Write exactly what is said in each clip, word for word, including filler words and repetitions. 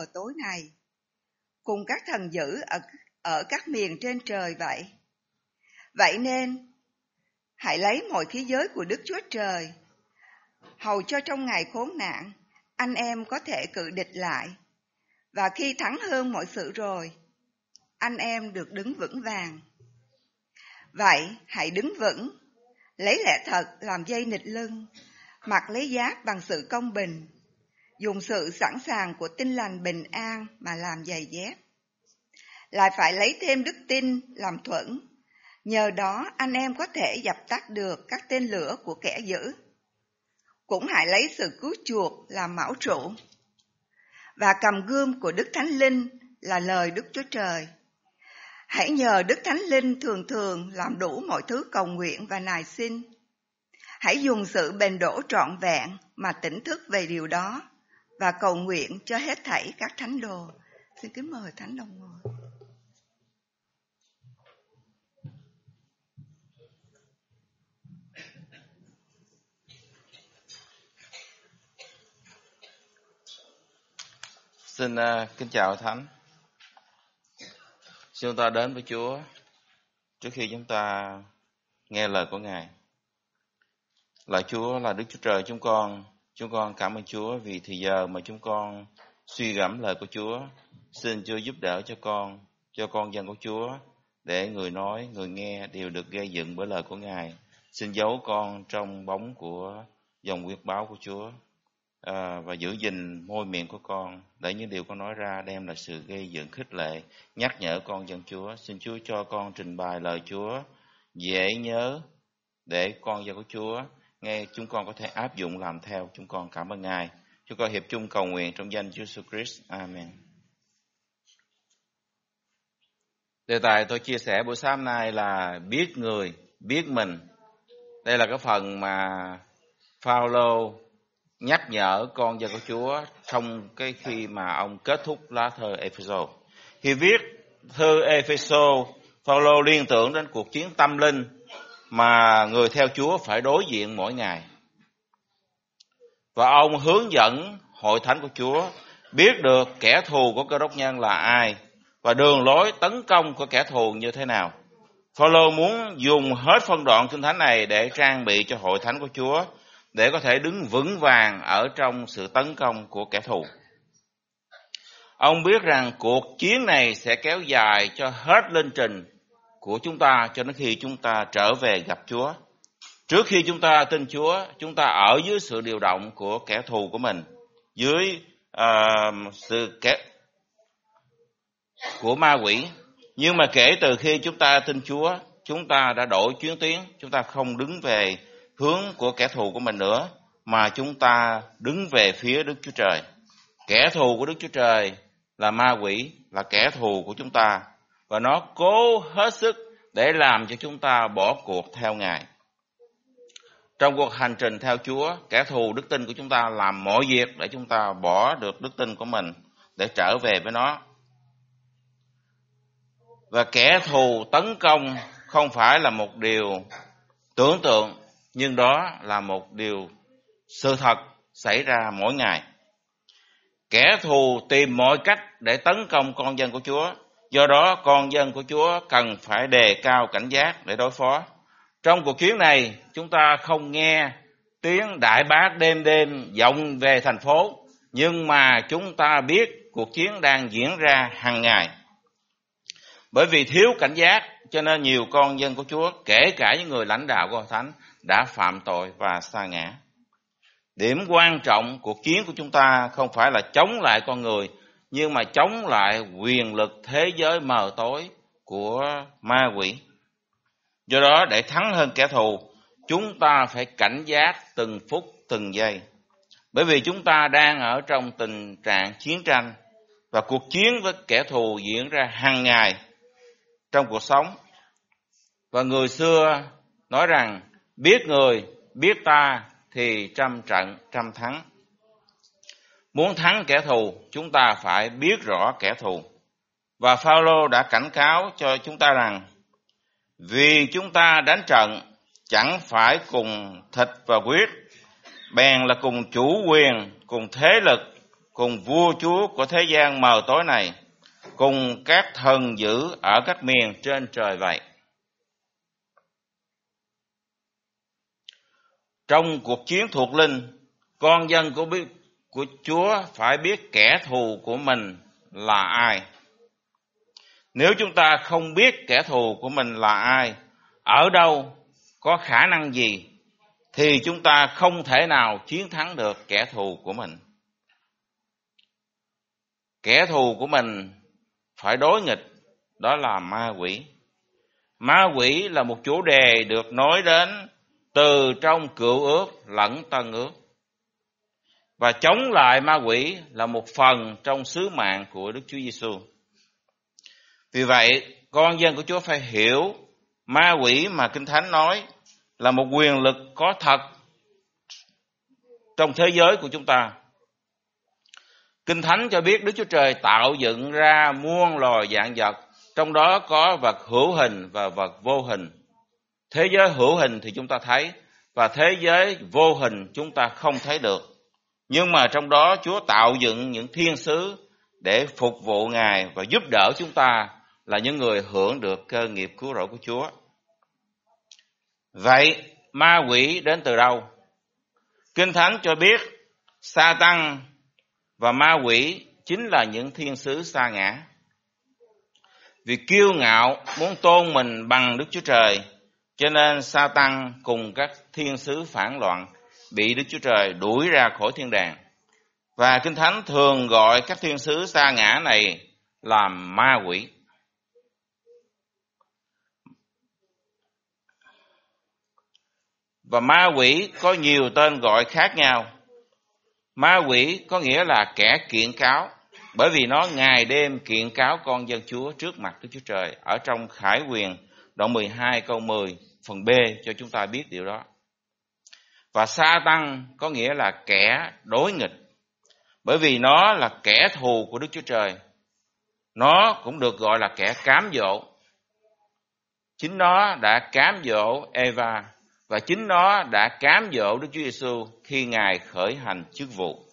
vào tối này, cùng các thần dữ ở, ở các miền trên trời vậy. Vậy nên, hãy lấy mọi khí giới của Đức Chúa Trời, hầu cho trong ngày khốn nạn, anh em có thể cự địch lại, và khi thắng hơn mọi sự rồi, anh em được đứng vững vàng. Vậy, hãy đứng vững, lấy lẽ thật làm dây nịt lưng, mặc lấy giáp bằng sự công bình, dùng sự sẵn sàng của tin lành bình an mà làm giày dép. Lại phải lấy thêm đức tin làm thuẫn, nhờ đó anh em có thể dập tắt được các tên lửa của kẻ dữ. Cũng hãy lấy sự cứu chuộc làm mão trụ, và cầm gươm của Đức Thánh Linh là lời Đức Chúa Trời. Hãy nhờ Đức Thánh Linh thường thường làm đủ mọi thứ cầu nguyện và nài xin. Hãy dùng sự bền đổ trọn vẹn mà tỉnh thức về điều đó, và cầu nguyện cho hết thảy các thánh đồ. Xin kính mời Thánh đồng ngồi. Xin uh, kính chào Thánh. Xin chúng ta đến với Chúa trước khi chúng ta nghe lời của Ngài. Lạy Chúa là Đức Chúa Trời chúng con, chúng con cảm ơn Chúa vì thì giờ mà chúng con suy gẫm lời của Chúa. Xin Chúa giúp đỡ cho con, cho con dân của Chúa, để người nói, người nghe đều được gây dựng bởi lời của Ngài. Xin giấu con trong bóng của dòng quyết báo của Chúa. À, và giữ gìn môi miệng của con, để những điều con nói ra đem lại sự gây dựng khích lệ, nhắc nhở con dân Chúa. Xin Chúa cho con trình bày lời Chúa dễ nhớ, để con dân của Chúa nghe chúng con có thể áp dụng làm theo. Chúng con cảm ơn Ngài. Chúng con hiệp chung cầu nguyện trong danh Chúa Jesus Christ. Amen. Đề tài tôi chia sẻ buổi sáng nay là biết người, biết mình. Đây là cái phần mà Phaolô nhắc nhở con dân của Chúa trong cái khi mà ông kết thúc lá thơ Ephesos. Khi viết thư Ephesos, Phaolô liên tưởng đến cuộc chiến tâm linh mà người theo Chúa phải đối diện mỗi ngày. Và ông hướng dẫn hội thánh của Chúa biết được kẻ thù của Cơ Đốc nhân là ai và đường lối tấn công của kẻ thù như thế nào. Phaolô muốn dùng hết phân đoạn kinh thánh này để trang bị cho hội thánh của Chúa, để có thể đứng vững vàng ở trong sự tấn công của kẻ thù. Ông biết rằng cuộc chiến này sẽ kéo dài cho hết lịch trình của chúng ta cho đến khi chúng ta trở về gặp Chúa. Trước khi chúng ta tin Chúa, chúng ta ở dưới sự điều động của kẻ thù của mình, dưới uh, sự kẻ của ma quỷ. Nhưng mà kể từ khi chúng ta tin Chúa, chúng ta đã đổi chuyến tuyến, chúng ta không đứng về hướng của kẻ thù của mình nữa, mà chúng ta đứng về phía Đức Chúa Trời. Kẻ thù của Đức Chúa Trời là ma quỷ, là kẻ thù của chúng ta, và nó cố hết sức để làm cho chúng ta bỏ cuộc theo Ngài. Trong cuộc hành trình theo Chúa, kẻ thù đức tin của chúng ta làm mọi việc để chúng ta bỏ được đức tin của mình, để trở về với nó. Và kẻ thù tấn công không phải là một điều tưởng tượng, nhưng đó là một điều sự thật xảy ra mỗi ngày. Kẻ thù tìm mọi cách để tấn công con dân của Chúa. Do đó con dân của Chúa cần phải đề cao cảnh giác để đối phó. Trong cuộc chiến này, chúng ta không nghe tiếng đại bác đêm đêm vọng về thành phố, nhưng mà chúng ta biết cuộc chiến đang diễn ra hàng ngày. Bởi vì thiếu cảnh giác, cho nên nhiều con dân của Chúa, kể cả những người lãnh đạo của Hội Thánh, đã phạm tội và sa ngã. Điểm quan trọng cuộc chiến của chúng ta không phải là chống lại con người, nhưng mà chống lại quyền lực thế giới mờ tối của ma quỷ. Do đó, để thắng hơn kẻ thù, chúng ta phải cảnh giác từng phút từng giây. Bởi vì chúng ta đang ở trong tình trạng chiến tranh, và cuộc chiến với kẻ thù diễn ra hàng ngày trong cuộc sống. Và người xưa nói rằng, biết người, biết ta thì trăm trận trăm thắng. Muốn thắng kẻ thù, chúng ta phải biết rõ kẻ thù. Và Phaolô đã cảnh cáo cho chúng ta rằng, vì chúng ta đánh trận chẳng phải cùng thịt và huyết, bèn là cùng chủ quyền, cùng thế lực, cùng vua chúa của thế gian mờ tối này, cùng các thần dữ ở các miền trên trời vậy. Trong cuộc chiến thuộc linh, con dân của, biết, của Chúa phải biết kẻ thù của mình là ai. Nếu chúng ta không biết kẻ thù của mình là ai, ở đâu, có khả năng gì, thì chúng ta không thể nào chiến thắng được kẻ thù của mình. Kẻ thù của mình phải đối nghịch, đó là ma quỷ. Ma quỷ là một chủ đề được nói đến từ trong Cựu Ước lẫn Tân Ước. Và chống lại ma quỷ là một phần trong sứ mạng của Đức Chúa Giêsu. Vì vậy, con dân của Chúa phải hiểu ma quỷ mà Kinh Thánh nói là một quyền lực có thật trong thế giới của chúng ta. Kinh Thánh cho biết Đức Chúa Trời tạo dựng ra muôn loài vạn vật, trong đó có vật hữu hình và vật vô hình. Thế giới hữu hình thì chúng ta thấy, và thế giới vô hình chúng ta không thấy được. Nhưng mà trong đó Chúa tạo dựng những thiên sứ để phục vụ Ngài và giúp đỡ chúng ta là những người hưởng được cơ nghiệp cứu rỗi của Chúa. Vậy ma quỷ đến từ đâu? Kinh Thánh cho biết Sa-tăng và ma quỷ chính là những thiên sứ sa ngã. Vì kiêu ngạo muốn tôn mình bằng Đức Chúa Trời, cho nên Sa-tăng cùng các thiên sứ phản loạn bị Đức Chúa Trời đuổi ra khỏi thiên đàng. Và Kinh Thánh thường gọi các thiên sứ sa ngã này là ma quỷ. Và ma quỷ có nhiều tên gọi khác nhau. Ma quỷ có nghĩa là kẻ kiện cáo, bởi vì nó ngày đêm kiện cáo con dân Chúa trước mặt Đức Chúa Trời. Ở trong Khải Huyền đoạn mười hai câu mười phần B cho chúng ta biết điều đó. Và Sa-tăng có nghĩa là kẻ đối nghịch, bởi vì nó là kẻ thù của Đức Chúa Trời. Nó cũng được gọi là kẻ cám dỗ. Chính nó đã cám dỗ Eva, và chính nó đã cám dỗ Đức Chúa Giêsu khi Ngài khởi hành chức vụ.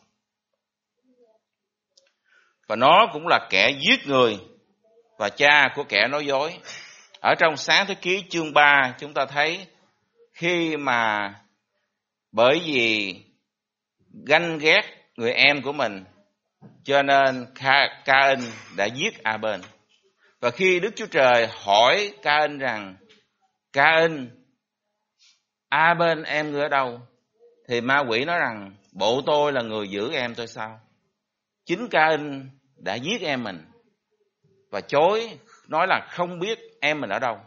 Và nó cũng là kẻ giết người và cha của kẻ nói dối. Ở trong Sáng Thế Ký chương ba chúng ta thấy khi mà bởi vì ganh ghét người em của mình, cho nên Ca-in đã giết A-bên. Và khi Đức Chúa Trời hỏi Ca-in rằng, Ca-in, A-bên em ngươi ở đâu? Thì ma quỷ nói rằng, bộ tôi là người giữ em tôi sao? Chính Ca-in đã giết em mình và chối, nói là không biết em mình ở đâu.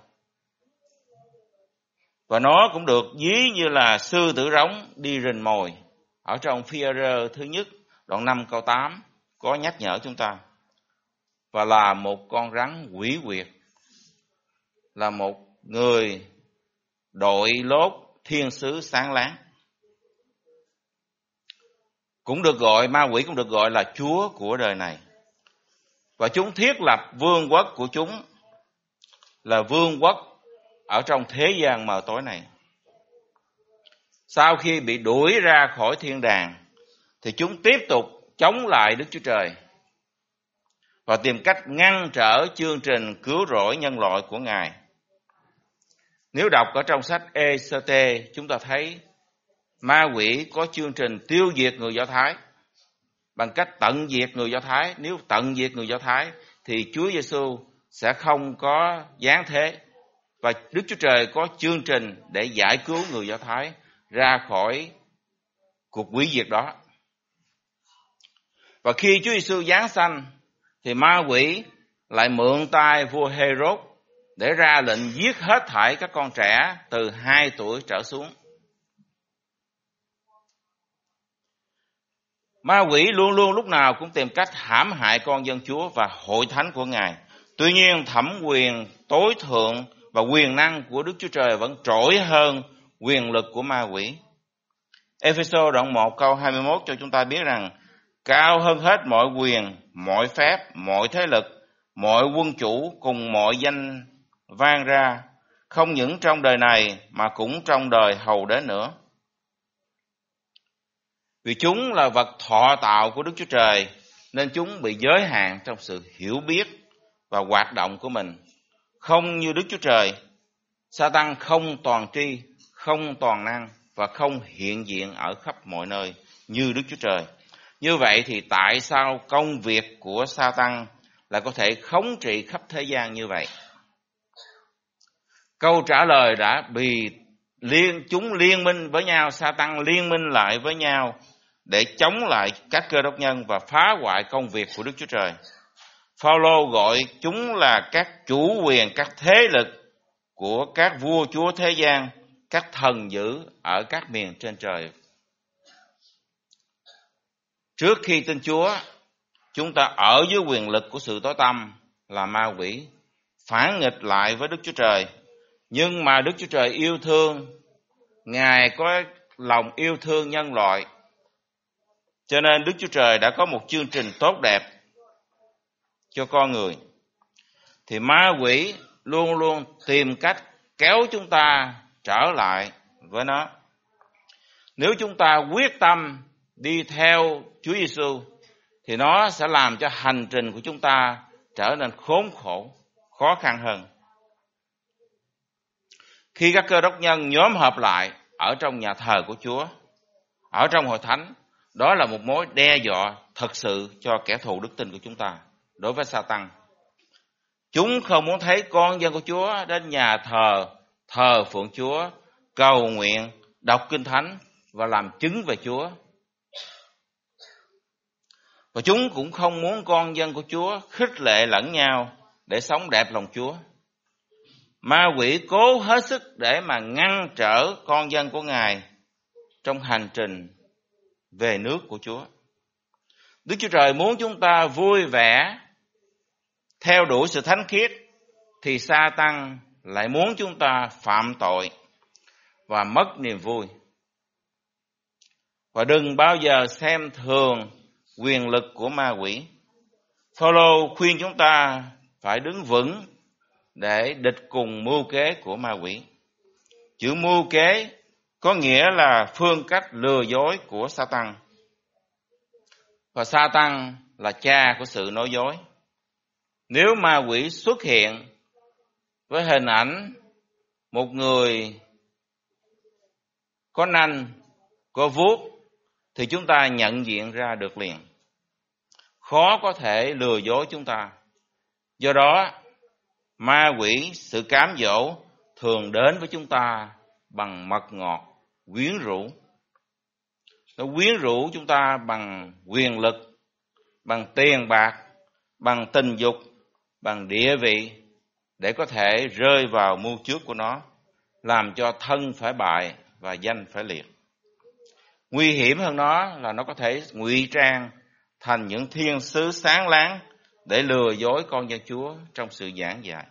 Và nó cũng được ví như là sư tử rống đi rình mồi. Ở trong Phi-e-rơ thứ nhất đoạn năm câu tám có nhắc nhở chúng ta. Và là một con rắn quỷ quyệt, là một người đội lốt thiên sứ sáng láng. Cũng được gọi, ma quỷ cũng được gọi là chúa của đời này. Và chúng thiết lập vương quốc của chúng là vương quốc ở trong thế gian mờ tối này. Sau khi bị đuổi ra khỏi thiên đàng thì chúng tiếp tục chống lại Đức Chúa Trời và tìm cách ngăn trở chương trình cứu rỗi nhân loại của Ngài. Nếu đọc ở trong sách Ê-sơ-tê, chúng ta thấy ma quỷ có chương trình tiêu diệt người Do Thái bằng cách tận diệt người Do Thái. Nếu tận diệt người Do Thái thì Chúa Giêsu sẽ không có giáng thế, và Đức Chúa Trời có chương trình để giải cứu người Do Thái ra khỏi cuộc hủy diệt đó. Và khi Chúa Giêsu giáng sanh thì ma quỷ lại mượn tay vua Hê-rốt để ra lệnh giết hết thảy các con trẻ từ hai tuổi trở xuống. Ma quỷ luôn luôn lúc nào cũng tìm cách hãm hại con dân Chúa và hội thánh của Ngài. Tuy nhiên thẩm quyền tối thượng và quyền năng của Đức Chúa Trời vẫn trỗi hơn quyền lực của ma quỷ. Ê-phê-sô đoạn một câu hai mươi mốt cho chúng ta biết rằng cao hơn hết mọi quyền, mọi phép, mọi thế lực, mọi quân chủ cùng mọi danh vang ra, không những trong đời này mà cũng trong đời hầu đến nữa. Vì chúng là vật thọ tạo của Đức Chúa Trời, nên chúng bị giới hạn trong sự hiểu biết và hoạt động của mình. Không như Đức Chúa Trời, Sa-tan không toàn tri, không toàn năng và không hiện diện ở khắp mọi nơi như Đức Chúa Trời. Như vậy thì tại sao công việc của Sa-tan lại có thể khống trị khắp thế gian như vậy? Câu trả lời đã bị liên chúng liên minh với nhau, Sa-tan liên minh lại với nhau để chống lại các Cơ Đốc nhân và phá hoại công việc của Đức Chúa Trời. Phao-lô gọi chúng là các chủ quyền, các thế lực của các vua chúa thế gian, các thần dữ ở các miền trên trời. Trước khi tin Chúa, chúng ta ở dưới quyền lực của sự tối tăm là ma quỷ, phản nghịch lại với Đức Chúa Trời. Nhưng mà Đức Chúa Trời yêu thương, Ngài có lòng yêu thương nhân loại, cho nên Đức Chúa Trời đã có một chương trình tốt đẹp cho con người. Thì ma quỷ luôn luôn tìm cách kéo chúng ta trở lại với nó. Nếu chúng ta quyết tâm đi theo Chúa Giêsu thì nó sẽ làm cho hành trình của chúng ta trở nên khốn khổ, khó khăn hơn. Khi các Cơ Đốc nhân nhóm họp lại ở trong nhà thờ của Chúa, ở trong hội thánh, đó là một mối đe dọa thật sự cho kẻ thù đức tin của chúng ta đối với Sa-tan. Chúng không muốn thấy con dân của Chúa đến nhà thờ, thờ phượng Chúa, cầu nguyện, đọc kinh thánh và làm chứng về Chúa. Và chúng cũng không muốn con dân của Chúa khích lệ lẫn nhau để sống đẹp lòng Chúa. Ma quỷ cố hết sức để mà ngăn trở con dân của Ngài trong hành trình về nước của Chúa. Đức Chúa Trời muốn chúng ta vui vẻ, theo đuổi sự thánh khiết, thì Sa-tan lại muốn chúng ta phạm tội và mất niềm vui. Và đừng bao giờ xem thường quyền lực của ma quỷ. Phao-lô khuyên chúng ta phải đứng vững để địch cùng mưu kế của ma quỷ. Chữ mưu kế có nghĩa là phương cách lừa dối của Sa-tan. Và Sa-tan là cha của sự nói dối. Nếu ma quỷ xuất hiện với hình ảnh một người có nanh, có vuốt, thì chúng ta nhận diện ra được liền. Khó có thể lừa dối chúng ta. Do đó, ma quỷ, sự cám dỗ thường đến với chúng ta bằng mật ngọt, quyến rũ. Nó quyến rũ chúng ta bằng quyền lực, bằng tiền bạc, bằng tình dục, bằng địa vị, để có thể rơi vào mưu trước của nó, làm cho thân phải bại và danh phải liệt. Nguy hiểm hơn nó là nó có thể ngụy trang thành những thiên sứ sáng láng để lừa dối con dân Chúa trong sự giảng dạy.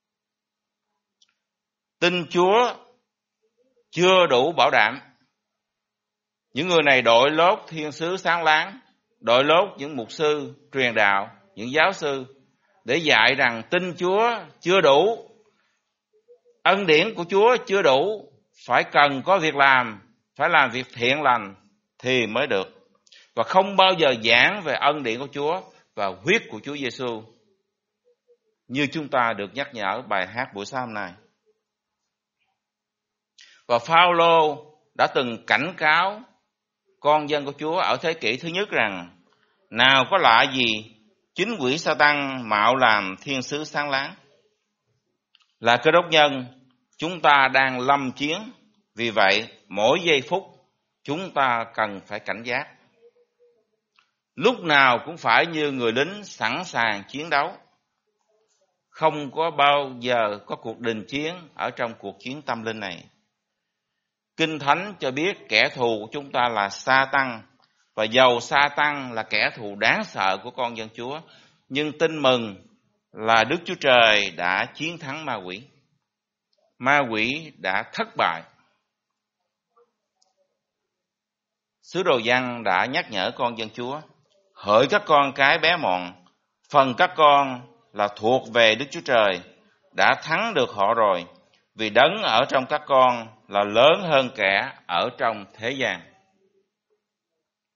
Tin Chúa chưa đủ bảo đảm. Những người này đội lốt thiên sứ sáng láng, đội lốt những mục sư, truyền đạo, những giáo sư để dạy rằng tin Chúa chưa đủ, ân điển của Chúa chưa đủ, phải cần có việc làm, phải làm việc thiện lành thì mới được. Và không bao giờ giảng về ân điển của Chúa và huyết của Chúa Giêsu như chúng ta được nhắc nhở bài hát buổi sáng hôm nay. Và Phao-lô đã từng cảnh cáo con dân của Chúa ở thế kỷ thứ nhất rằng nào có lạ gì chính quỷ Sa-tan mạo làm thiên sứ sáng láng. Là Cơ Đốc nhân, chúng ta đang lâm chiến. Vì vậy, mỗi giây phút chúng ta cần phải cảnh giác. Lúc nào cũng phải như người lính sẵn sàng chiến đấu. Không có bao giờ có cuộc đình chiến ở trong cuộc chiến tâm linh này. Kinh Thánh cho biết kẻ thù của chúng ta là Sa-tan, và dầu Sa-tan là kẻ thù đáng sợ của con dân Chúa, nhưng tin mừng là Đức Chúa Trời đã chiến thắng ma quỷ. Ma quỷ đã thất bại. Sứ đồ Giăng đã nhắc nhở con dân Chúa: hỡi các con cái bé mọn, phần các con là thuộc về Đức Chúa Trời, đã thắng được họ rồi, vì đấng ở trong các con là lớn hơn kẻ ở trong thế gian.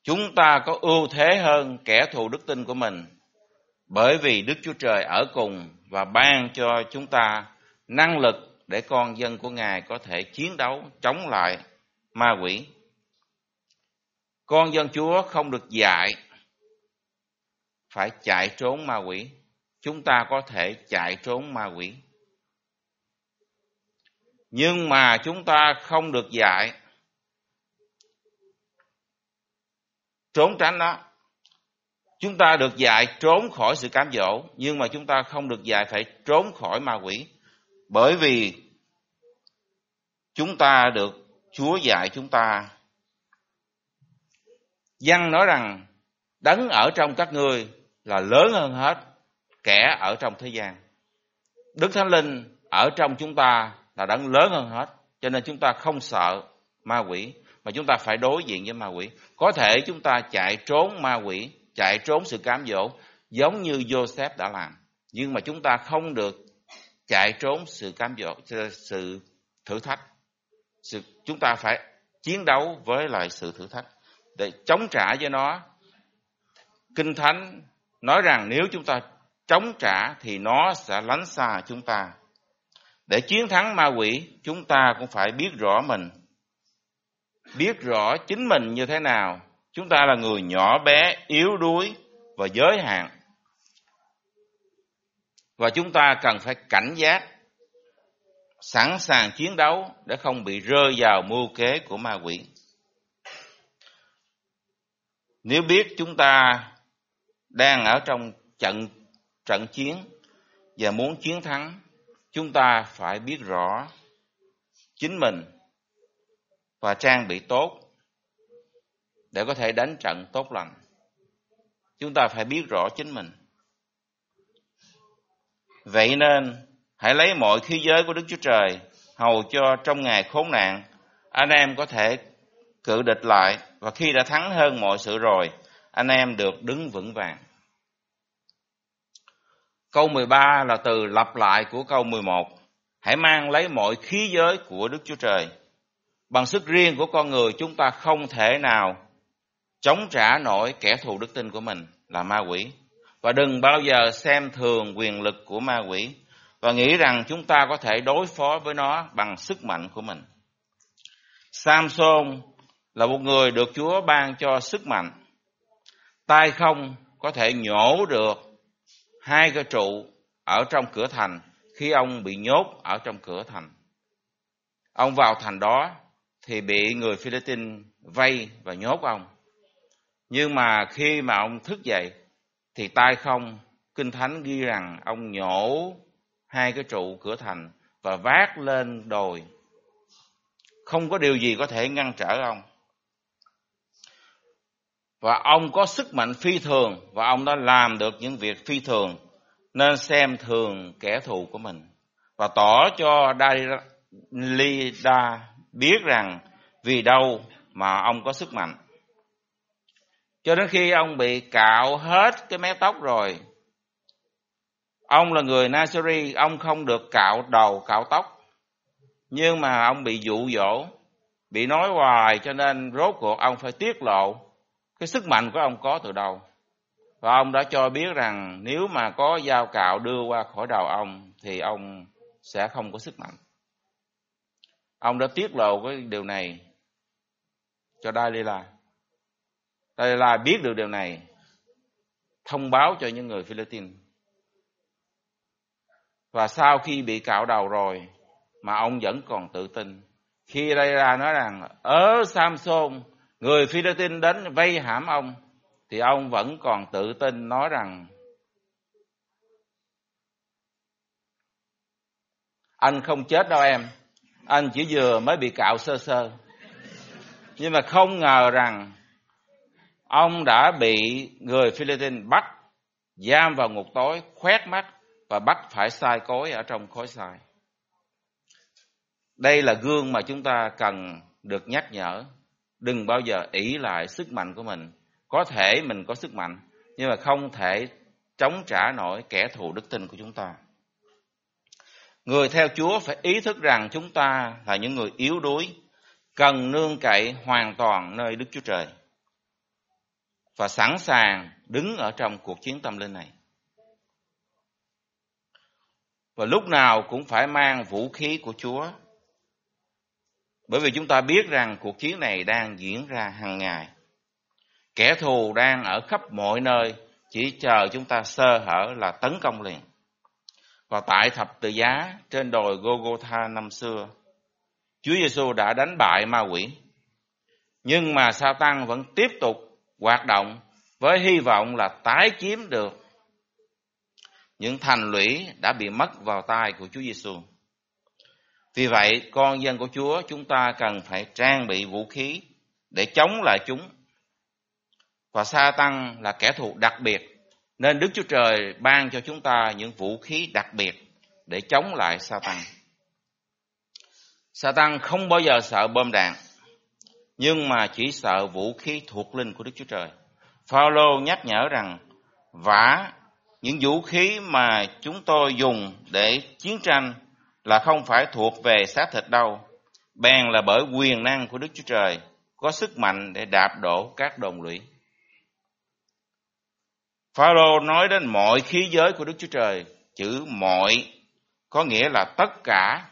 chúng ta có ưu thế hơn kẻ thù đức tin của mình, bởi vì Đức Chúa Trời ở cùng và ban cho chúng ta năng lực để con dân của Ngài có thể chiến đấu chống lại ma quỷ. Con dân Chúa không được dạy phải chạy trốn ma quỷ. Chúng ta có thể chạy trốn ma quỷ. Nhưng mà chúng ta không được dạy trốn tránh nó. Chúng ta được dạy trốn khỏi sự cám dỗ, nhưng mà chúng ta không được dạy phải trốn khỏi ma quỷ. Bởi vì chúng ta được Chúa dạy chúng ta. Giăng nói rằng đấng ở trong các ngươi là lớn hơn hết kẻ ở trong thế gian. Đức Thánh Linh ở trong chúng ta là đấng lớn hơn hết, cho nên chúng ta không sợ ma quỷ, mà chúng ta phải đối diện với ma quỷ. Có thể chúng ta chạy trốn ma quỷ, chạy trốn sự cám dỗ giống như Joseph đã làm, nhưng mà chúng ta không được chạy trốn sự cám dỗ, sự thử thách. Sự, chúng ta phải chiến đấu với lại sự thử thách để chống trả với nó. Kinh Thánh nói rằng nếu chúng ta chống trả thì nó sẽ lánh xa chúng ta. Để chiến thắng ma quỷ, chúng ta cũng phải biết rõ mình, biết rõ chính mình như thế nào. Chúng ta là người nhỏ bé, yếu đuối và giới hạn. Và chúng ta cần phải cảnh giác, sẵn sàng chiến đấu để không bị rơi vào mưu kế của ma quỷ. Nếu biết chúng ta đang ở trong trận, trận chiến và muốn chiến thắng, chúng ta phải biết rõ chính mình và trang bị tốt để có thể đánh trận tốt lành. Chúng ta phải biết rõ chính mình. Vậy nên hãy lấy mọi khí giới của Đức Chúa Trời, hầu cho trong ngày khốn nạn anh em có thể cự địch lại, và khi đã thắng hơn mọi sự rồi, anh em được đứng vững vàng. Câu mười ba là từ lặp lại của câu mười một. Hãy mang lấy mọi khí giới của Đức Chúa Trời. Bằng sức riêng của con người, chúng ta không thể nào chống trả nổi kẻ thù đức tin của mình là ma quỷ. Và đừng bao giờ xem thường quyền lực của ma quỷ và nghĩ rằng chúng ta có thể đối phó với nó bằng sức mạnh của mình. Samson là một người được Chúa ban cho sức mạnh. Tay không có thể nhổ được hai cái trụ ở trong cửa thành khi ông bị nhốt ở trong cửa thành. Ông vào thành đó thì bị người Philippines vây và nhốt ông. Nhưng mà khi mà ông thức dậy thì tay không, Kinh Thánh ghi rằng ông nhổ hai cái trụ cửa thành và vác lên đồi. Không có điều gì có thể ngăn trở ông. Và ông có sức mạnh phi thường, và ông đã làm được những việc phi thường, nên xem thường kẻ thù của mình. Và tỏ cho Dalila biết rằng vì đâu mà ông có sức mạnh. Cho đến khi ông bị cạo hết cái mái tóc rồi. Ông là người Nazari, ông không được cạo đầu, cạo tóc. Nhưng mà ông bị dụ dỗ, bị nói hoài, cho nên rốt cuộc ông phải tiết lộ cái sức mạnh của ông có từ đâu. Và ông đã cho biết rằng nếu mà có dao cạo đưa qua khỏi đầu ông thì ông sẽ không có sức mạnh. Ông đã tiết lộ cái điều này cho Dalila. Dalila biết được điều này, thông báo cho những người Philippines. Và sau khi bị cạo đầu rồi mà ông vẫn còn tự tin. Khi Dalila nói rằng ở Samson, người Philippines đến vây hãm ông, thì ông vẫn còn tự tin nói rằng anh không chết đâu em, anh chỉ vừa mới bị cạo sơ sơ. Nhưng mà không ngờ rằng ông đã bị người Philippines bắt, giam vào ngục tối, khoét mắt và bắt phải xay cối ở trong khói xay. Đây là gương mà chúng ta cần được nhắc nhở. Đừng bao giờ ỷ lại sức mạnh của mình. Có thể mình có sức mạnh, nhưng mà không thể chống trả nổi kẻ thù đức tin của chúng ta. Người theo Chúa phải ý thức rằng chúng ta là những người yếu đuối, cần nương cậy hoàn toàn nơi Đức Chúa Trời. và sẵn sàng đứng ở trong cuộc chiến tâm linh này. Và lúc nào cũng phải mang vũ khí của Chúa. Bởi vì chúng ta biết rằng cuộc chiến này đang diễn ra hàng ngày. Kẻ thù đang ở khắp mọi nơi, chỉ chờ chúng ta sơ hở là tấn công liền. Và tại thập tự giá trên đồi Golgotha năm xưa, Chúa Giêsu đã đánh bại ma quỷ. Nhưng mà Sa-tan vẫn tiếp tục hoạt động với hy vọng là tái chiếm được những thành lũy đã bị mất vào tay của Chúa Giêsu. Vì vậy, con dân của Chúa, chúng ta cần phải trang bị vũ khí để chống lại chúng. Và Sa-tan là kẻ thù đặc biệt, nên Đức Chúa Trời ban cho chúng ta những vũ khí đặc biệt để chống lại Sa-tan. Sa-tan không bao giờ sợ bom đạn, nhưng mà chỉ sợ vũ khí thuộc linh của Đức Chúa Trời. Phao-lô nhắc nhở rằng, vả những vũ khí mà chúng tôi dùng để chiến tranh là không phải thuộc về xác thịt đâu, bèn là bởi quyền năng của Đức Chúa Trời, có sức mạnh để đạp đổ các đồn lũy. Phao-lô nói đến mọi khí giới của Đức Chúa Trời, chữ mọi có nghĩa là tất cả.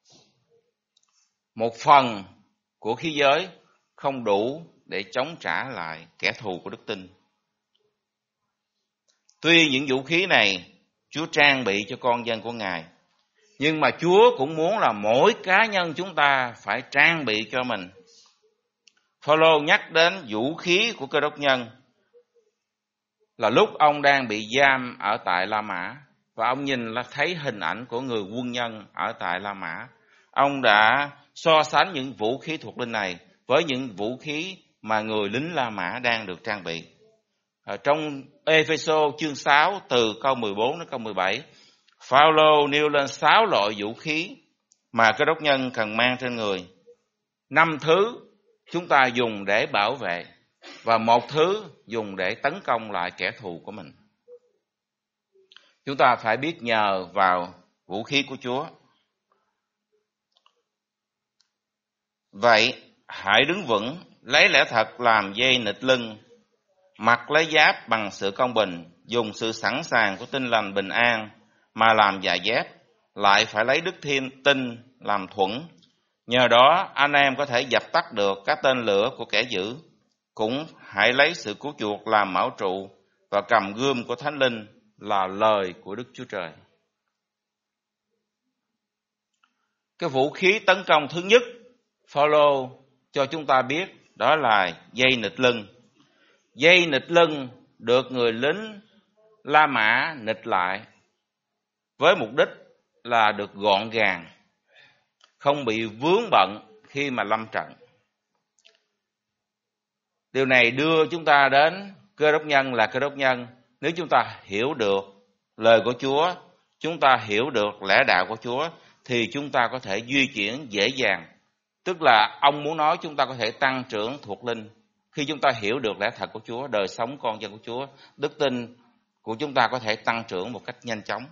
Một phần của khí giới không đủ để chống trả lại kẻ thù của đức tin. Tuy những vũ khí này Chúa trang bị cho con dân của Ngài, nhưng mà Chúa cũng muốn là mỗi cá nhân chúng ta phải trang bị cho mình. Phao-lô nhắc đến vũ khí của Cơ Đốc nhân là lúc ông đang bị giam ở tại La Mã, và ông nhìn là thấy hình ảnh của người quân nhân ở tại La Mã. Ông đã so sánh những vũ khí thuộc linh này với những vũ khí mà người lính La Mã đang được trang bị. Ở trong Ê-phê-sô chương sáu từ câu mười bốn đến câu mười bảy, Phao-lô nêu lên sáu loại vũ khí mà Cơ Đốc nhân cần mang trên người. Năm thứ chúng ta dùng để bảo vệ và một thứ dùng để tấn công lại kẻ thù của mình. Chúng ta phải biết nhờ vào vũ khí của Chúa. Vậy hãy đứng vững, lấy lẽ thật làm dây nịt lưng, mặc lấy giáp bằng sự công bình, dùng sự sẵn sàng của tin lành bình an mà làm giày dép, lại phải lấy đức thiên tin làm thuẫn. Nhờ đó anh em có thể dập tắt được các tên lửa của kẻ dữ. Cũng hãy lấy sự cứu chuộc làm mão trụ và cầm gươm của Thánh Linh là lời của Đức Chúa Trời. Cái vũ khí tấn công thứ nhất Phao-lô cho chúng ta biết đó là dây nịt lưng. Dây nịt lưng được người lính La Mã nịt lại với mục đích là được gọn gàng, không bị vướng bận khi mà lâm trận. Điều này đưa chúng ta đến Cơ Đốc nhân là Cơ Đốc nhân nếu chúng ta hiểu được lời của Chúa, chúng ta hiểu được lẽ đạo của Chúa, thì chúng ta có thể di chuyển dễ dàng. Tức là ông muốn nói chúng ta có thể tăng trưởng thuộc linh. Khi chúng ta hiểu được lẽ thật của Chúa, đời sống con dân của Chúa, đức tin của chúng ta có thể tăng trưởng một cách nhanh chóng.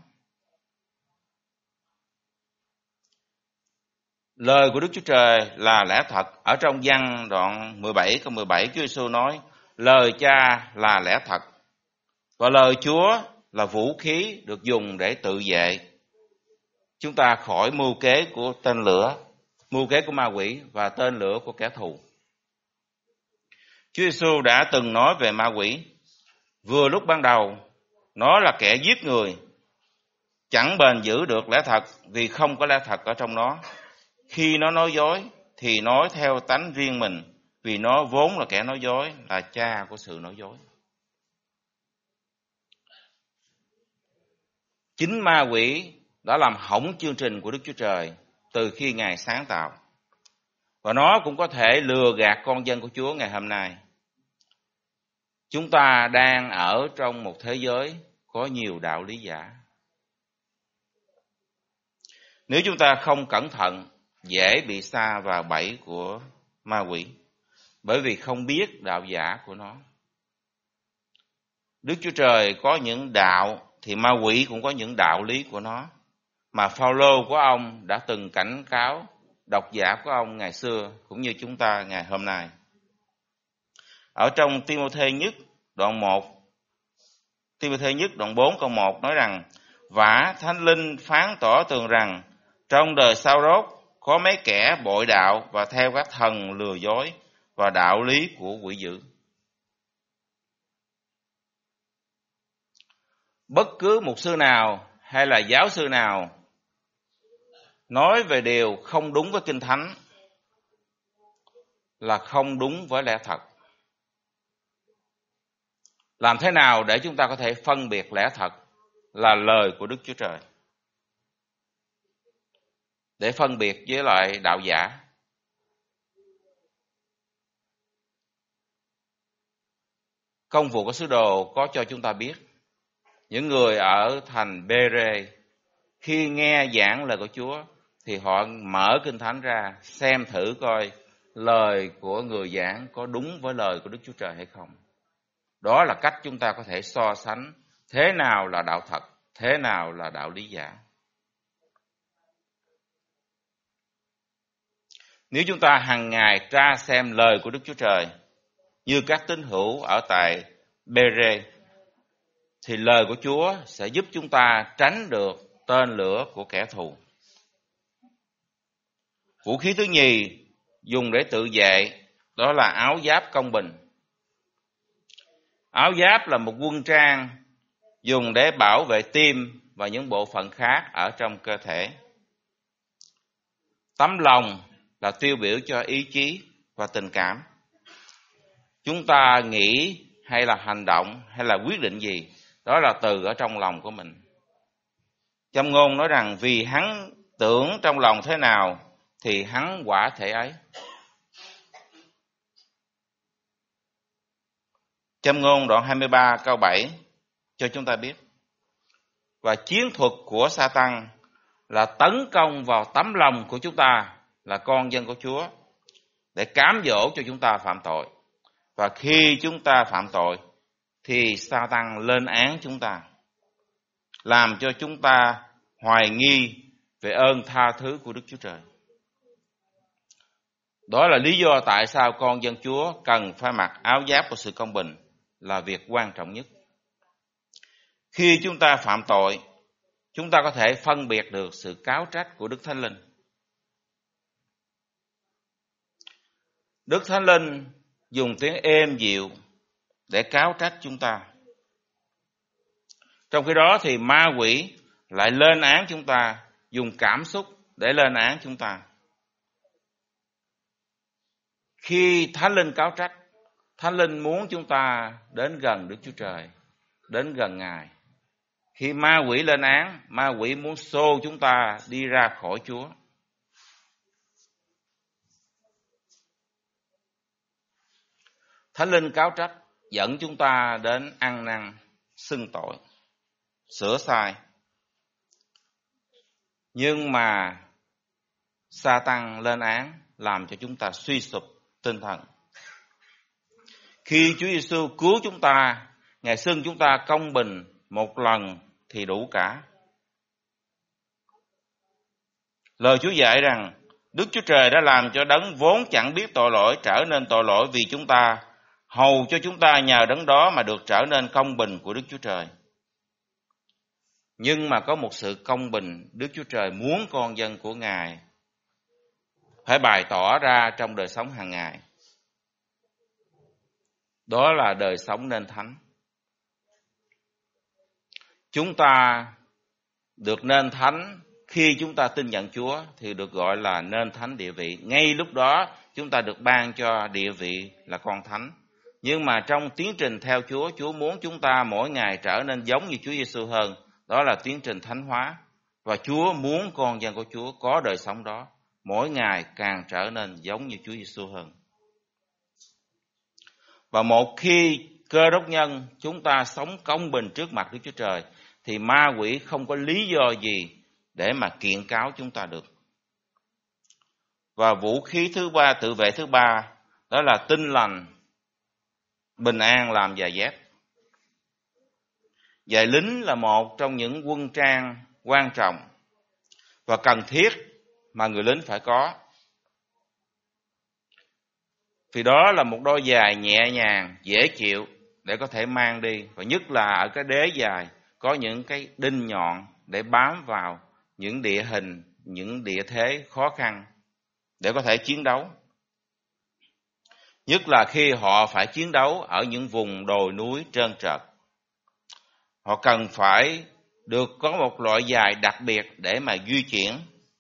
Lời của Đức Chúa Trời là lẽ thật. Ở trong Giăng đoạn mười bảy câu mười bảy, Chúa Giêsu nói, lời Cha là lẽ thật, và lời Chúa là vũ khí được dùng để tự vệ chúng ta khỏi mưu kế của tên lửa, mưu kế của ma quỷ và tên lửa của kẻ thù. Chúa Giêsu đã từng nói về ma quỷ. Vừa lúc ban đầu, nó là kẻ giết người, chẳng bền giữ được lẽ thật vì không có lẽ thật ở trong nó. Khi nó nói dối thì nói theo tánh riêng mình, vì nó vốn là kẻ nói dối, là cha của sự nói dối. Chính ma quỷ đã làm hỏng chương trình của Đức Chúa Trời từ khi Ngài sáng tạo. Và nó cũng có thể lừa gạt con dân của Chúa ngày hôm nay. Chúng ta đang ở trong một thế giới có nhiều đạo lý giả. Nếu chúng ta không cẩn thận, dễ bị sa vào bẫy của ma quỷ, bởi vì không biết đạo giả của nó. Đức Chúa Trời có những đạo thì ma quỷ cũng có những đạo lý của nó, mà Phao-lô của ông đã từng cảnh cáo độc giả của ông ngày xưa cũng như chúng ta ngày hôm nay. Ở trong Ti-mô-thê nhất đoạn một, Ti-mô-thê nhất đoạn bốn câu một nói rằng: Vả Thánh Linh phán tỏ tường rằng trong đời sau rốt có mấy kẻ bội đạo và theo các thần lừa dối và đạo lý của quỷ dữ. Bất cứ mục sư nào hay là giáo sư nào nói về điều không đúng với Kinh Thánh là không đúng với lẽ thật. Làm thế nào để chúng ta có thể phân biệt lẽ thật là lời của Đức Chúa Trời, để phân biệt với lại đạo giả? Công vụ của sứ đồ có cho chúng ta biết, những người ở thành Bê-rê khi nghe giảng lời của Chúa thì họ mở Kinh Thánh ra xem thử coi lời của người giảng có đúng với lời của Đức Chúa Trời hay không. Đó là cách chúng ta có thể so sánh thế nào là đạo thật, thế nào là đạo lý giả. Nếu chúng ta hàng ngày tra xem lời của Đức Chúa Trời như các tín hữu ở tại Bê-rê, thì lời của Chúa sẽ giúp chúng ta tránh được tên lửa của kẻ thù. Vũ khí thứ nhì dùng để tự vệ đó là áo giáp công bình. Áo giáp là một quân trang dùng để bảo vệ tim và những bộ phận khác ở trong cơ thể. Tấm lòng là tiêu biểu cho ý chí và tình cảm. Chúng ta nghĩ hay là hành động hay là quyết định gì, đó là từ ở trong lòng của mình. Châm ngôn nói rằng vì hắn tưởng trong lòng thế nào thì hắn quả thể ấy. Châm ngôn đoạn hai mươi ba câu bảy cho chúng ta biết. Và chiến thuật của Sa-tăng là tấn công vào tấm lòng của chúng ta là con dân của Chúa để cám dỗ cho chúng ta phạm tội. Và khi chúng ta phạm tội thì Sa-tăng lên án chúng ta, làm cho chúng ta hoài nghi về ơn tha thứ của Đức Chúa Trời. Đó là lý do tại sao con dân Chúa cần phải mặc áo giáp của sự công bình, là việc quan trọng nhất. Khi chúng ta phạm tội, chúng ta có thể phân biệt được sự cáo trách của Đức Thánh Linh. Đức Thánh Linh dùng tiếng êm dịu để cáo trách chúng ta. Trong khi đó thì ma quỷ lại lên án chúng ta, dùng cảm xúc để lên án chúng ta. Khi Thánh Linh cáo trách, Thánh Linh muốn chúng ta đến gần Đức Chúa Trời, đến gần Ngài. Khi ma quỷ lên án, ma quỷ muốn xô chúng ta đi ra khỏi Chúa. Thánh Linh cáo trách dẫn chúng ta đến ăn năn, xưng tội, sửa sai. Nhưng mà Sa-tăng lên án làm cho chúng ta suy sụp tinh thần. Khi Chúa Giêsu cứu chúng ta, Ngài xưng chúng ta công bình một lần thì đủ cả. Lời Chúa dạy rằng Đức Chúa Trời đã làm cho đấng vốn chẳng biết tội lỗi trở nên tội lỗi vì chúng ta, hầu cho chúng ta nhờ đấng đó mà được trở nên công bình của Đức Chúa Trời. Nhưng mà có một sự công bình Đức Chúa Trời muốn con dân của Ngài phải bày tỏ ra trong đời sống hàng ngày. Đó là đời sống nên thánh. Chúng ta được nên thánh khi chúng ta tin nhận Chúa thì được gọi là nên thánh địa vị. Ngay lúc đó chúng ta được ban cho địa vị là con thánh. Nhưng mà trong tiến trình theo Chúa, Chúa muốn chúng ta mỗi ngày trở nên giống như Chúa Giêsu hơn. Đó là tiến trình thánh hóa. Và Chúa muốn con dân của Chúa có đời sống đó, mỗi ngày càng trở nên giống như Chúa Giêsu hơn. Và một khi Cơ Đốc nhân chúng ta sống công bình trước mặt Đức Chúa Trời thì ma quỷ không có lý do gì để mà kiện cáo chúng ta được. Và vũ khí thứ ba, tự vệ thứ ba, đó là tin lành, bình an làm giày dép. Giày lính là một trong những quân trang quan trọng và cần thiết mà người lính phải có. Vì đó là một đôi giày nhẹ nhàng, dễ chịu để có thể mang đi, và nhất là ở cái đế dài có những cái đinh nhọn để bám vào những địa hình, những địa thế khó khăn để có thể chiến đấu. Nhất là khi họ phải chiến đấu ở những vùng đồi núi trơn trượt. Họ cần phải được có một loại giày đặc biệt để mà di chuyển.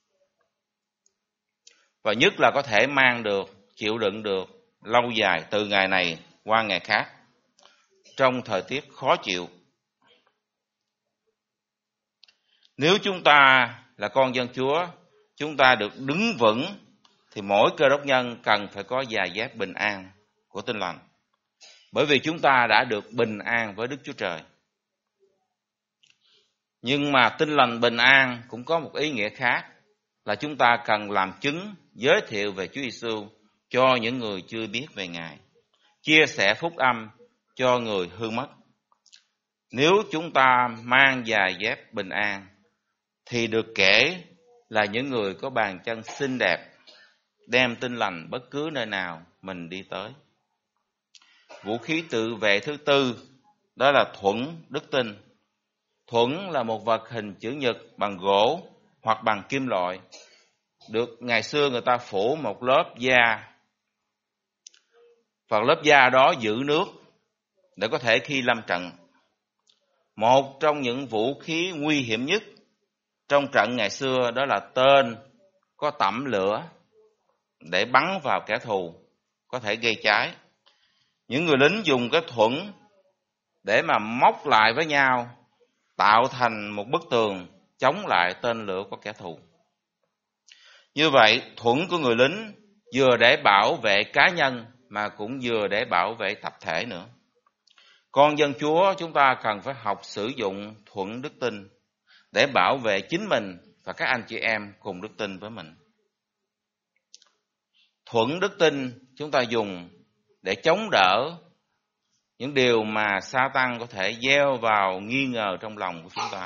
Và nhất là có thể mang được, chịu đựng được lâu dài từ ngày này qua ngày khác trong thời tiết khó chịu. Nếu chúng ta là con dân Chúa, chúng ta được đứng vững, thì mỗi Cơ đốc nhân cần phải có giày dép bình an của Tin Lành. Bởi vì chúng ta đã được bình an với Đức Chúa Trời. Nhưng mà Tin Lành bình an cũng có một ý nghĩa khác, là chúng ta cần làm chứng giới thiệu về Chúa Giêsu cho những người chưa biết về Ngài, chia sẻ phúc âm cho người hư mất. Nếu chúng ta mang giày dép bình an thì được kể là những người có bàn chân xinh đẹp, đem tin lành bất cứ nơi nào mình đi tới. Vũ khí tự vệ thứ tư đó là thuẫn đức tin. Thuẫn là một vật hình chữ nhật bằng gỗ hoặc bằng kim loại. Được ngày xưa người ta phủ một lớp da, và lớp da đó giữ nước để có thể khi lâm trận. Một trong những vũ khí nguy hiểm nhất trong trận ngày xưa đó là tên có tẩm lửa để bắn vào kẻ thù, có thể gây cháy. Những người lính dùng cái thuẫn để mà móc lại với nhau, tạo thành một bức tường chống lại tên lửa của kẻ thù. Như vậy, thuẫn của người lính vừa để bảo vệ cá nhân mà cũng vừa để bảo vệ tập thể nữa. Con dân Chúa chúng ta cần phải học sử dụng thuẫn đức tin để bảo vệ chính mình và các anh chị em cùng đức tin với mình. Thuẫn đức tin chúng ta dùng để chống đỡ những điều mà Sa-tan có thể gieo vào nghi ngờ trong lòng của chúng ta.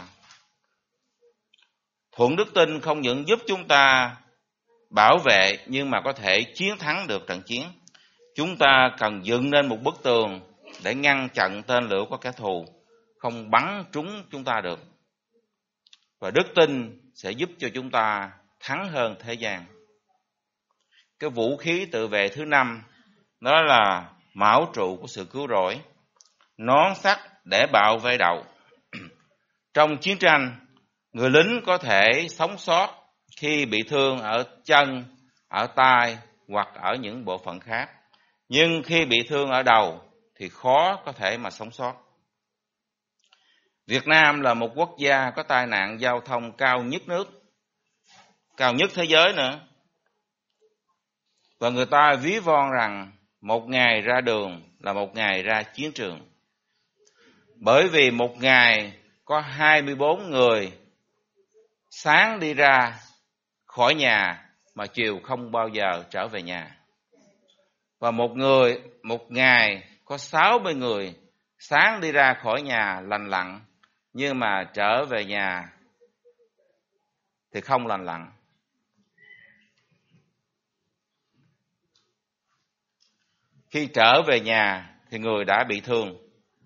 Thuẫn đức tin không những giúp chúng ta bảo vệ nhưng mà có thể chiến thắng được trận chiến. Chúng ta cần dựng nên một bức tường để ngăn chặn tên lửa của kẻ thù không bắn trúng chúng ta được. Và đức tin sẽ giúp cho chúng ta thắng hơn thế gian. Cái vũ khí tự vệ thứ năm đó là mão trụ của sự cứu rỗi, nón sắt để bảo vệ đầu. Trong chiến tranh, người lính có thể sống sót khi bị thương ở chân, ở tay hoặc ở những bộ phận khác. Nhưng khi bị thương ở đầu thì khó có thể mà sống sót. Việt Nam là một quốc gia có tai nạn giao thông cao nhất nước, cao nhất thế giới nữa. Và người ta ví von rằng một ngày ra đường là một ngày ra chiến trường. Bởi vì một ngày có hai mươi bốn người sáng đi ra khỏi nhà mà chiều không bao giờ trở về nhà. Và một người, một ngày có sáu mươi người sáng đi ra khỏi nhà lành lặn, nhưng mà trở về nhà thì không lành lặn. Khi trở về nhà thì người đã bị thương.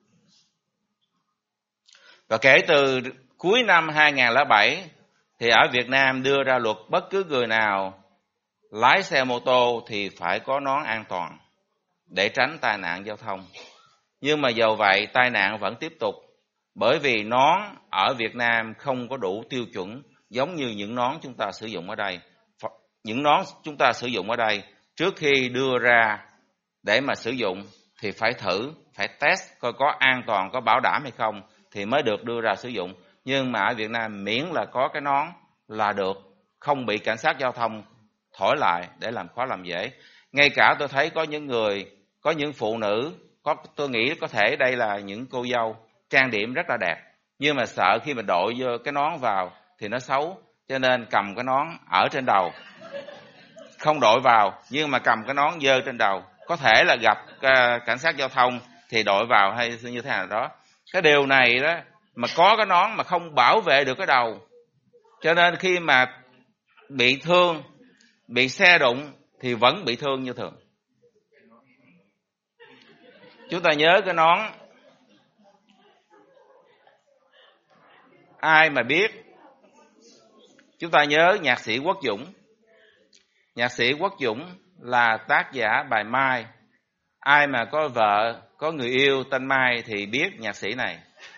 Và kể từ cuối năm hai không không bảy thì ở Việt Nam đưa ra luật bất cứ người nào lái xe mô tô thì phải có nón an toàn để tránh tai nạn giao thông. Nhưng mà dầu vậy tai nạn vẫn tiếp tục, bởi vì nón ở Việt Nam không có đủ tiêu chuẩn giống như những nón chúng ta sử dụng ở đây. Những nón chúng ta sử dụng ở đây trước khi đưa ra để mà sử dụng thì phải thử, phải test coi có an toàn, có bảo đảm hay không thì mới được đưa ra sử dụng. Nhưng mà ở Việt Nam miễn là có cái nón là được, không bị cảnh sát giao thông thổi lại để làm khó làm dễ. Ngay cả tôi thấy có những người, có những phụ nữ, có tôi nghĩ có thể đây là những cô dâu trang điểm rất là đẹp, nhưng mà sợ khi mà đội vô cái nón vào thì nó xấu, cho nên cầm cái nón ở trên đầu, không đội vào nhưng mà cầm cái nón dơ trên đầu. Có thể là gặp uh, cảnh sát giao thông thì đội vào hay như thế nào đó. Cái điều này đó mà có cái nón mà không bảo vệ được cái đầu, cho nên khi mà bị thương, bị xe đụng thì vẫn bị thương như thường. Chúng ta nhớ cái nón Ai mà biết, chúng ta nhớ nhạc sĩ Quốc Dũng. Nhạc sĩ Quốc Dũng là tác giả bài Mai. Ai mà có vợ, có người yêu tên Mai thì biết nhạc sĩ này.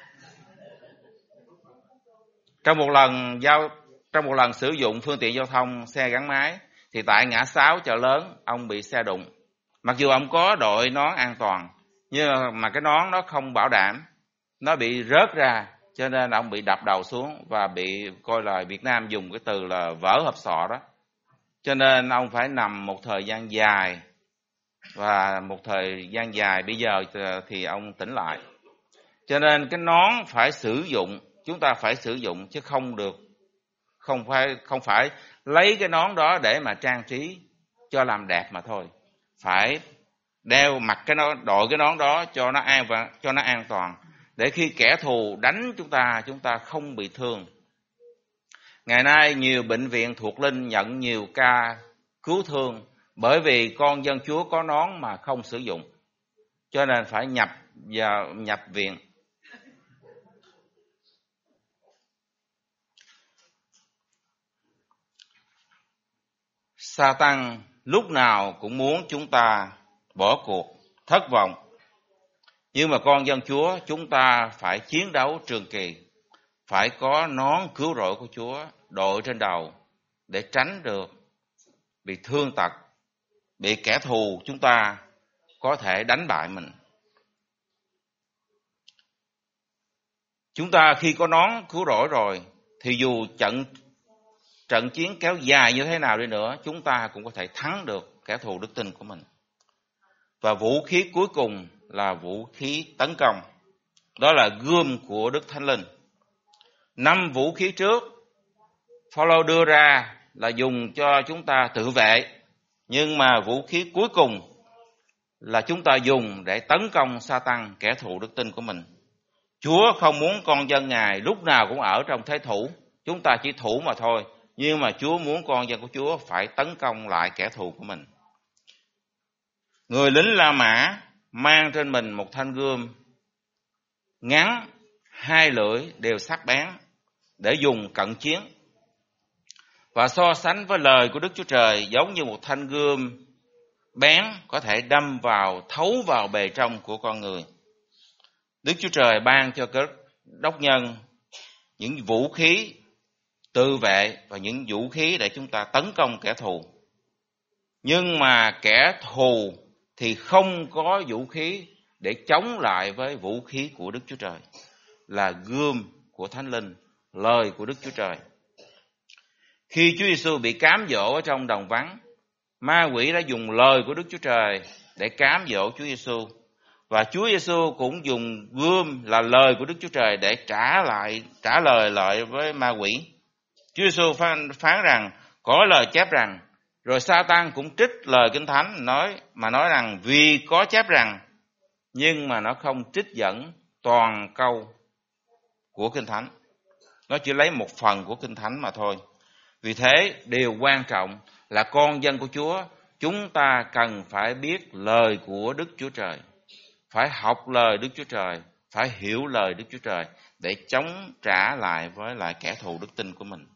Trong một lần giao trong một lần sử dụng phương tiện giao thông xe gắn máy thì tại ngã sáu chợ lớn ông bị xe đụng. Mặc dù ông có đội nón an toàn nhưng mà cái nón nó không bảo đảm, nó bị rớt ra cho nên ông bị đập đầu xuống và bị coi là Việt Nam dùng cái từ là vỡ hộp sọ đó. Cho nên ông phải nằm một thời gian dài và một thời gian dài bây giờ thì ông tỉnh lại. Cho nên cái nón phải sử dụng, chúng ta phải sử dụng chứ không được không phải không phải lấy cái nón đó để mà trang trí cho làm đẹp mà thôi. Phải đeo mặc cái nón, đội cái nón đó cho nó an cho nó an toàn để khi kẻ thù đánh chúng ta, chúng ta không bị thương. Ngày nay nhiều bệnh viện thuộc linh nhận nhiều ca cứu thương bởi vì con dân Chúa có nón mà không sử dụng, cho nên phải nhập vào nhập viện. Sa-tăng lúc nào cũng muốn chúng ta bỏ cuộc, thất vọng. Nhưng mà con dân Chúa chúng ta phải chiến đấu trường kỳ, phải có nón cứu rỗi của Chúa đội trên đầu để tránh được bị thương tật, bị kẻ thù chúng ta có thể đánh bại mình. Chúng ta khi có nón cứu rỗi rồi thì dù trận trận chiến kéo dài như thế nào đi nữa, chúng ta cũng có thể thắng được kẻ thù đức tin của mình. Và vũ khí cuối cùng là vũ khí tấn công, đó là gươm của Đức Thánh Linh. Năm vũ khí trước Phaolô đưa ra là dùng cho chúng ta tự vệ, nhưng mà vũ khí cuối cùng là chúng ta dùng để tấn công Sa-tăng, kẻ thù đức tin của mình. Chúa không muốn con dân Ngài lúc nào cũng ở trong thế thủ, chúng ta chỉ thủ mà thôi, nhưng mà Chúa muốn con dân của Chúa phải tấn công lại kẻ thù của mình. Người lính La Mã mang trên mình một thanh gươm ngắn, hai lưỡi đều sắc bén để dùng cận chiến. Và so sánh với lời của Đức Chúa Trời giống như một thanh gươm bén có thể đâm vào, thấu vào bề trong của con người. Đức Chúa Trời ban cho các đốc nhân những vũ khí tự vệ và những vũ khí để chúng ta tấn công kẻ thù. Nhưng mà kẻ thù thì không có vũ khí để chống lại với vũ khí của Đức Chúa Trời, là gươm của Thánh Linh, lời của Đức Chúa Trời. Khi Chúa Giêsu bị cám dỗ ở trong đồng vắng, ma quỷ đã dùng lời của Đức Chúa Trời để cám dỗ Chúa Giêsu, và Chúa Giêsu cũng dùng gươm là lời của Đức Chúa Trời để trả lại trả lời lại với ma quỷ. Chúa Giêsu phán, phán rằng có lời chép rằng, rồi Sa-tăng cũng trích lời Kinh Thánh nói mà nói rằng vì có chép rằng, nhưng mà nó không trích dẫn toàn câu của Kinh Thánh. Nó chỉ lấy một phần của Kinh Thánh mà thôi. Vì thế, điều quan trọng là con dân của Chúa, chúng ta cần phải biết lời của Đức Chúa Trời. Phải học lời Đức Chúa Trời, phải hiểu lời Đức Chúa Trời để chống trả lại với lại kẻ thù đức tin của mình.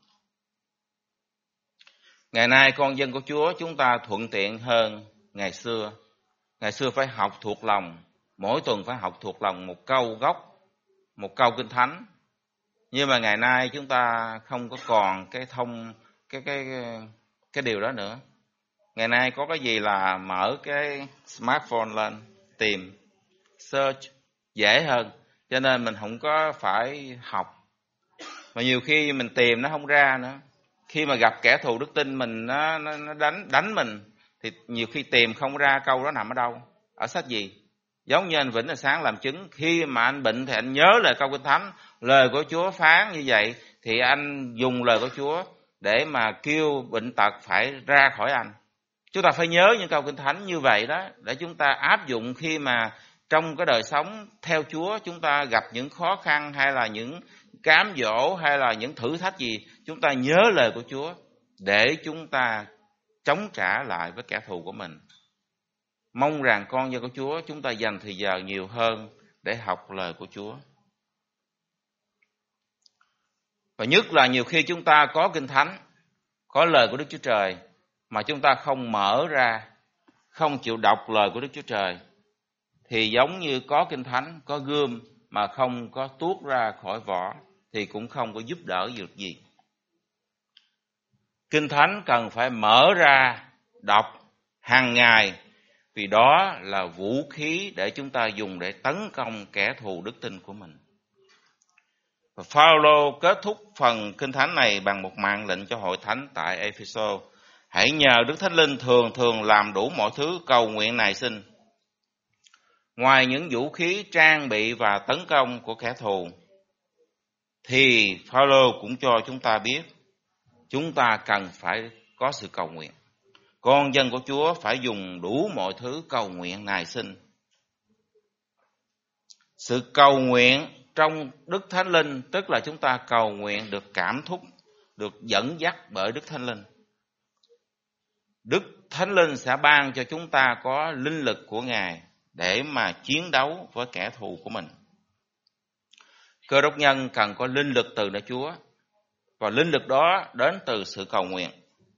Ngày nay con dân của Chúa chúng ta thuận tiện hơn ngày xưa. Ngày xưa phải học thuộc lòng, mỗi tuần phải học thuộc lòng một câu gốc, một câu Kinh Thánh. Nhưng mà ngày nay chúng ta không có còn cái thông cái cái cái điều đó nữa. Ngày nay có cái gì là mở cái smartphone lên tìm search dễ hơn, cho nên mình không có phải học. Mà nhiều khi mình tìm nó không ra nữa. Khi mà gặp kẻ thù đức tin mình nó, nó, nó đánh đánh mình thì nhiều khi tìm không ra câu đó nằm ở đâu, ở sách gì. Giống như anh Vĩnh là sáng làm chứng, khi mà anh bệnh thì anh nhớ lời câu Kinh Thánh, lời của Chúa phán như vậy thì anh dùng lời của Chúa để mà kêu bệnh tật phải ra khỏi anh. Chúng ta phải nhớ những câu Kinh Thánh như vậy đó để chúng ta áp dụng khi mà trong cái đời sống theo Chúa chúng ta gặp những khó khăn hay là những cám dỗ hay là những thử thách gì, chúng ta nhớ lời của Chúa để chúng ta chống trả lại với kẻ thù của mình. Mong rằng con dân của Chúa chúng ta dành thời giờ nhiều hơn để học lời của Chúa. Và nhất là nhiều khi chúng ta có Kinh Thánh, có lời của Đức Chúa Trời, mà chúng ta không mở ra, không chịu đọc lời của Đức Chúa Trời, thì giống như có Kinh Thánh, có gươm mà không có tuốt ra khỏi vỏ, thì cũng không có giúp đỡ được gì. Kinh Thánh cần phải mở ra, đọc hàng ngày, vì đó là vũ khí để chúng ta dùng để tấn công kẻ thù đức tin của mình. Và Phaolô kết thúc phần Kinh Thánh này bằng một mạng lệnh cho hội thánh tại Ephesos: hãy nhờ Đức Thánh Linh thường thường làm đủ mọi thứ cầu nguyện nài xin. Ngoài những vũ khí trang bị và tấn công của kẻ thù, thì Phaolô cũng cho chúng ta biết chúng ta cần phải có sự cầu nguyện. Con dân của Chúa phải dùng đủ mọi thứ cầu nguyện nài xin. Sự cầu nguyện trong Đức Thánh Linh tức là chúng ta cầu nguyện được cảm thúc, được dẫn dắt bởi Đức Thánh Linh. Đức Thánh Linh sẽ ban cho chúng ta có linh lực của Ngài để mà chiến đấu với kẻ thù của mình. Cơ đốc nhân cần có linh lực từ nơi Chúa, và linh lực đó đến từ sự cầu nguyện,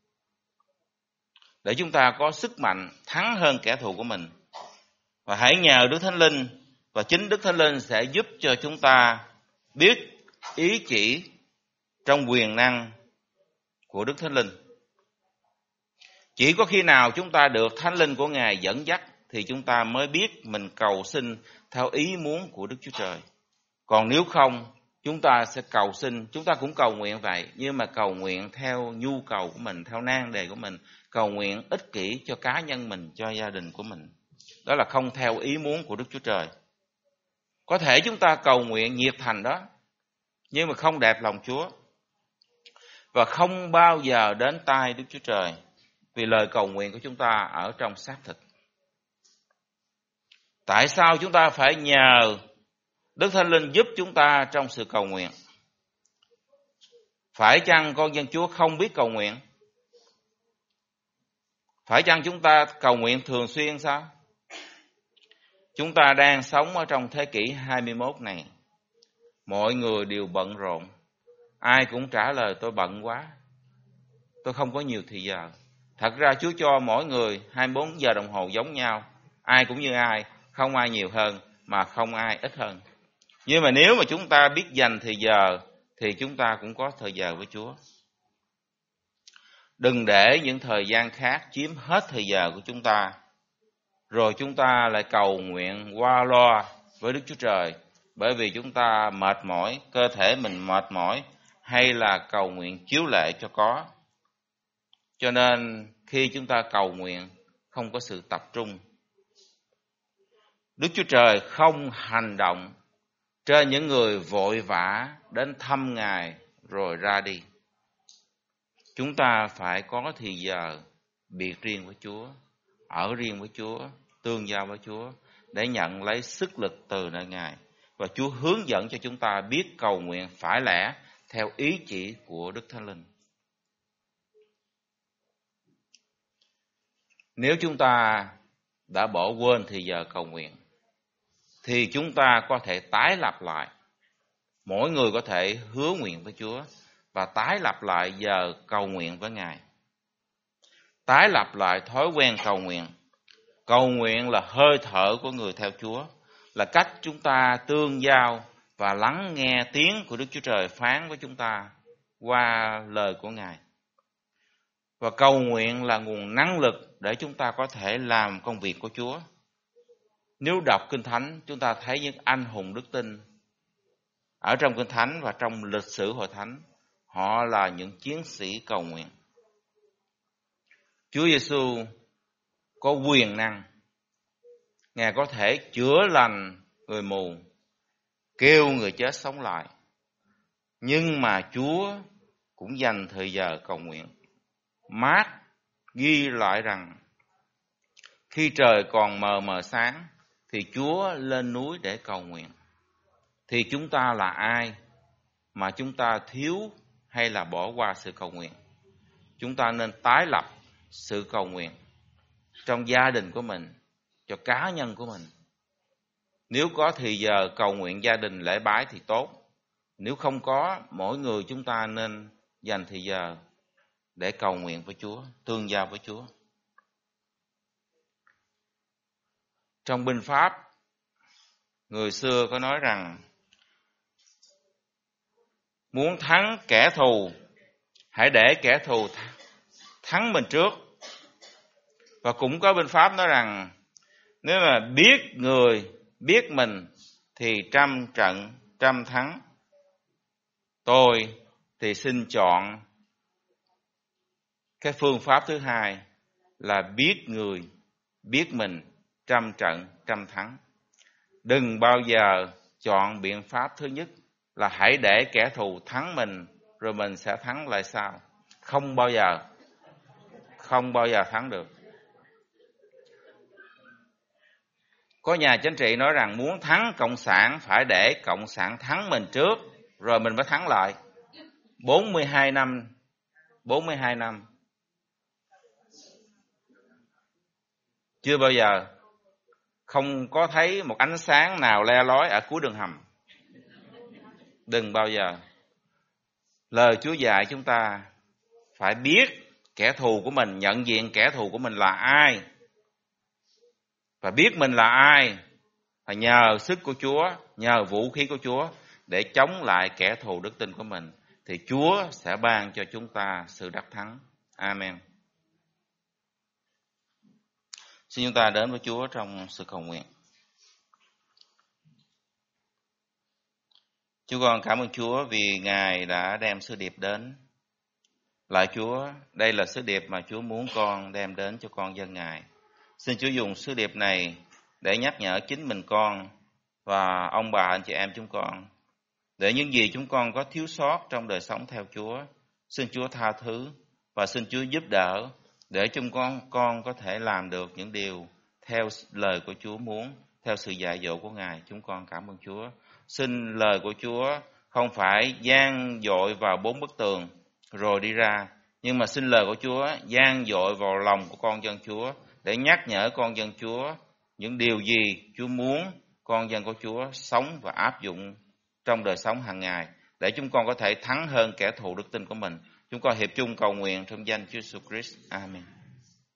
để chúng ta có sức mạnh thắng hơn kẻ thù của mình. Và hãy nhờ Đức Thánh Linh, và chính Đức Thánh Linh sẽ giúp cho chúng ta biết ý chỉ trong quyền năng của Đức Thánh Linh. Chỉ có khi nào chúng ta được Thánh Linh của Ngài dẫn dắt thì chúng ta mới biết mình cầu xin theo ý muốn của Đức Chúa Trời. Còn nếu không, chúng ta sẽ cầu xin, chúng ta cũng cầu nguyện vậy, nhưng mà cầu nguyện theo nhu cầu của mình, theo nan đề của mình, cầu nguyện ích kỷ cho cá nhân mình, cho gia đình của mình. Đó là không theo ý muốn của Đức Chúa Trời. Có thể chúng ta cầu nguyện nhiệt thành đó, nhưng mà không đẹp lòng Chúa, và không bao giờ đến tai Đức Chúa Trời, vì lời cầu nguyện của chúng ta ở trong xác thịt. Tại sao chúng ta phải nhờ Đức Thánh Linh giúp chúng ta trong sự cầu nguyện? Phải chăng con dân Chúa không biết cầu nguyện? Phải chăng chúng ta cầu nguyện thường xuyên sao? Chúng ta đang sống ở trong thế kỷ hai mươi mốt này. Mọi người đều bận rộn. Ai cũng trả lời tôi bận quá, tôi không có nhiều thời giờ. Thật ra Chúa cho mỗi người hai mươi bốn giờ đồng hồ giống nhau. Ai cũng như ai, không ai nhiều hơn mà không ai ít hơn. Nhưng mà nếu mà chúng ta biết dành thời giờ thì chúng ta cũng có thời giờ với Chúa. Đừng để những thời gian khác chiếm hết thời giờ của chúng ta, rồi chúng ta lại cầu nguyện qua loa với Đức Chúa Trời, bởi vì chúng ta mệt mỏi, cơ thể mình mệt mỏi, hay là cầu nguyện chiếu lệ cho có. Cho nên khi chúng ta cầu nguyện không có sự tập trung, Đức Chúa Trời không hành động trên những người vội vã đến thăm Ngài rồi ra đi. Chúng ta phải có thời giờ biệt riêng với Chúa, ở riêng với Chúa, tương giao với Chúa, để nhận lấy sức lực từ nơi Ngài. Và Chúa hướng dẫn cho chúng ta biết cầu nguyện phải lẽ theo ý chỉ của Đức Thánh Linh. Nếu chúng ta đã bỏ quên thời giờ cầu nguyện, thì chúng ta có thể tái lập lại. Mỗi người có thể hứa nguyện với Chúa và tái lập lại giờ cầu nguyện với Ngài. Tái lập lại thói quen cầu nguyện. Cầu nguyện là hơi thở của người theo Chúa, là cách chúng ta tương giao và lắng nghe tiếng của Đức Chúa Trời phán với chúng ta qua lời của Ngài. Và cầu nguyện là nguồn năng lực để chúng ta có thể làm công việc của Chúa. Nếu đọc Kinh Thánh, chúng ta thấy những anh hùng đức tin ở trong Kinh Thánh và trong lịch sử Hội Thánh, họ là những chiến sĩ cầu nguyện. Chúa Giêsu có quyền năng, Ngài có thể chữa lành người mù, kêu người chết sống lại. Nhưng mà Chúa cũng dành thời giờ cầu nguyện. Mát ghi lại rằng khi trời còn mờ mờ sáng thì Chúa lên núi để cầu nguyện. Thì chúng ta là ai mà chúng ta thiếu hay là bỏ qua sự cầu nguyện? Chúng ta nên tái lập sự cầu nguyện trong gia đình của mình, cho cá nhân của mình. Nếu có thì giờ cầu nguyện gia đình lễ bái thì tốt. Nếu không có, mỗi người chúng ta nên dành thời giờ để cầu nguyện với Chúa, tương giao với Chúa. Trong binh pháp, người xưa có nói rằng muốn thắng kẻ thù, hãy để kẻ thù thắng mình trước. Và cũng có binh pháp nói rằng nếu mà biết người, biết mình thì trăm trận, trăm thắng. Tôi thì xin chọn cái phương pháp thứ hai là biết người, biết mình, trăm trận, trăm thắng. Đừng bao giờ chọn biện pháp thứ nhất là hãy để kẻ thù thắng mình rồi mình sẽ thắng lại sau. Không bao giờ, không bao giờ thắng được. Có nhà chính trị nói rằng muốn thắng Cộng sản phải để Cộng sản thắng mình trước rồi mình mới thắng lại. bốn mươi hai năm, bốn mươi hai năm. Chưa bao giờ, không có thấy một ánh sáng nào le lói ở cuối đường hầm. Đừng bao giờ. Lời Chúa dạy chúng ta phải biết kẻ thù của mình, nhận diện kẻ thù của mình là ai. Và biết mình là ai, và nhờ sức của Chúa, nhờ vũ khí của Chúa để chống lại kẻ thù đức tin của mình, thì Chúa sẽ ban cho chúng ta sự đắc thắng. Amen. Xin chúng ta đến với Chúa trong sự cầu nguyện. Chúng con cảm ơn Chúa vì Ngài đã đem sứ điệp đến. Lạy Chúa, đây là sứ điệp mà Chúa muốn con đem đến cho con dân Ngài. Xin Chúa dùng sứ điệp này để nhắc nhở chính mình con và ông bà anh chị em chúng con. Để những gì chúng con có thiếu sót trong đời sống theo Chúa, xin Chúa tha thứ và xin Chúa giúp đỡ để chúng con con có thể làm được những điều theo lời của Chúa muốn, theo sự dạy dỗ của Ngài. Chúng con cảm ơn Chúa. Xin lời của Chúa không phải gian dội vào bốn bức tường rồi đi ra, nhưng mà xin lời của Chúa gian dội vào lòng của con dân Chúa để nhắc nhở con dân Chúa những điều gì Chúa muốn con dân của Chúa sống và áp dụng trong đời sống hàng ngày, để chúng con có thể thắng hơn kẻ thù đức tin của mình. Chúng con hiệp chung cầu nguyện trong danh Chúa Jesus Christ. Amen.